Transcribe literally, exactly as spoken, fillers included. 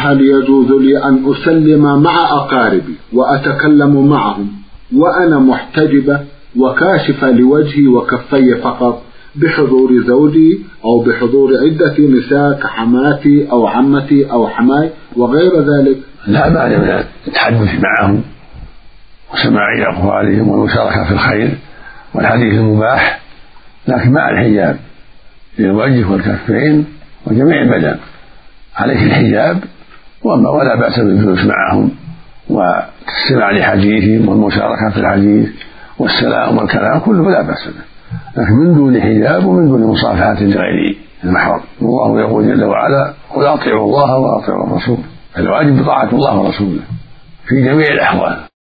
هل يجوز لي أن أسلم مع أقاربي وأتكلم معهم وأنا محتجبة وكاشفة لوجهي وكفي فقط بحضور زوجي أو بحضور عدة نساء كحماتي أو عمتي أو حماي وغير ذلك؟ لا مانع من التحدث معهم وسماع أقوالهم والمشاركة في الخير والحديث المباح، لكن مع الحجاب للوجه والكفين وجميع البدن عليه الحجاب، ولا بأس بالجلوس معهم والاستماع لحديثهم والمشاركة في الحديث والسلام والكلام كله لا بأس به، لكن من دون حجاب ومن دون مصافحة لغير المحرم. الله يقول جل وعلا: قل أطيعوا الله وأطيعوا الرسول، فالواجب بطاعة الله ورسوله في جميع الأحوال.